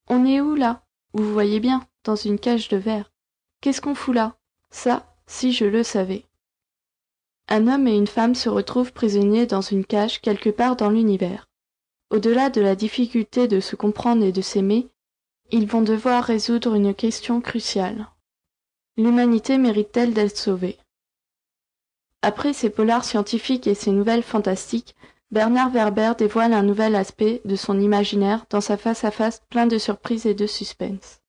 On est où, là? Vous voyez bien, dans une cage de verre. Qu'est-ce qu'on fout là? Ça, si je le savais. Un homme et une femme se retrouvent prisonniers dans une cage quelque part dans l'univers. Au-delà de la difficulté de se comprendre et de s'aimer, ils vont devoir résoudre une question cruciale. L'humanité mérite-t-elle d'être sauvée? Après ses polars scientifiques et ses nouvelles fantastiques, Bernard Werber dévoile un nouvel aspect de son imaginaire dans sa face-à-face plein de surprises et de suspense.